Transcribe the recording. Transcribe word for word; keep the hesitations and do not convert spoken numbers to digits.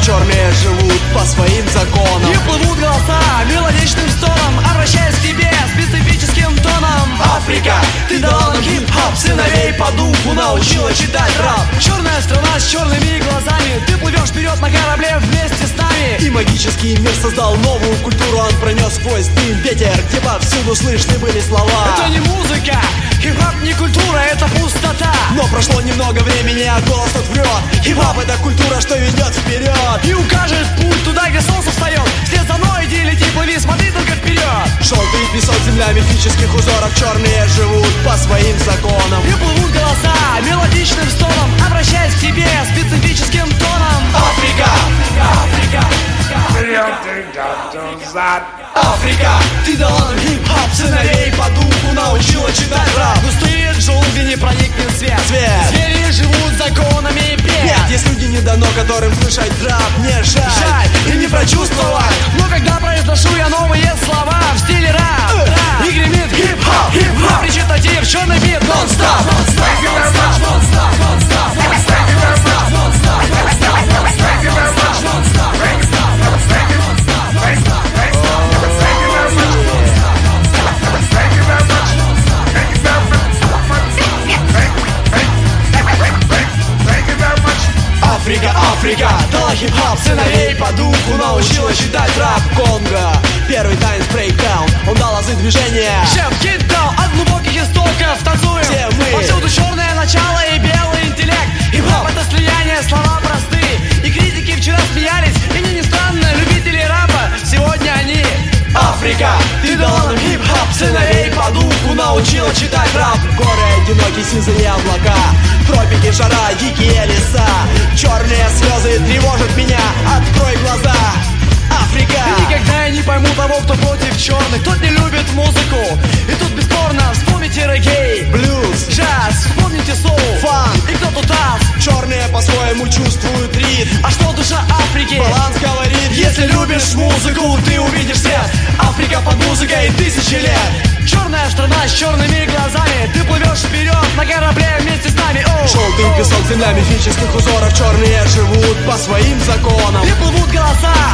черные живут по своим законам. И плывут голоса мелодичным стоном, обращаясь к тебе специфическим тоном. Африка, ты дала нам хип-хоп, сыновей по духу научила читать рэп. Черная страна с черными глазами, ты плывешь вперед на корабле вместе с нами. И магический мир создал новую культуру, он пронес сквозь дым ветер, где повсюду слышны были слова. Это не музыка, хип-хоп не культура, это пустота. Но прошло немного времени, а голос тот врет. Хип-хоп это культура, что ведет вперед и укажет путь туда, где солнце встает. Вслед за мной иди, лети, плыви, смотри только вперед. Желтый песок, земля мифических узоров, черные живут по своим законам. И плывут голоса мелодичным стоном, обращаясь к тебе специфическим тоном. Африка, Африка, Африка, ты дала нам хип-хоп, сыновей по духу научила читать рэп. Густые джунгли не проникнет свет. Свет. Звери живут законами бед. Нет, есть люди не дано, которым слышать рэп не жаль. Жаль, и не прочувствовать. Но когда произношу я новые слова в стиле рэп, рэп. И гремит хип-хоп, хип-хоп, речитатив, черный бит, нон-стоп. Африка, Африка, дала хип-хоп, сыновей по духу научила читать рэп. Конго, первый танец брейкдаун, он дал азы движения. Шеф, киддаун, от глубоких истоков танцуем. Все мы. Повсюду черное начало и белый интеллект. Хип-хоп это слияние, слова простые. И критики вчера смеялись, и мне не странно, любители рэпа сегодня они. Африка, ты дала нам хип-хоп, сыновей по духу научила читать рэп. Горы одинокие, сизые облака, тропики, жара, дикие леса. Черные слезы тревожат меня, открой глаза. Африка. И никогда я не пойму того, кто против черных, тот не любит музыку. И тут бесспорно вспомните реггей, блюз, джаз, вспомните соул, фанк. И кто тут ас? Черные по-своему чувствуют ритм. А что душа Африки? Баланс говорит, если любишь музыку, ты увидишь свет. Африка под музыкой тысячи лет. Черная страна с черными глазами, ты плывешь вперед на корабле вместе с нами. Оу, желтый оу. песок, земля мифических узоров, черные живут по своим законам. И плывут голоса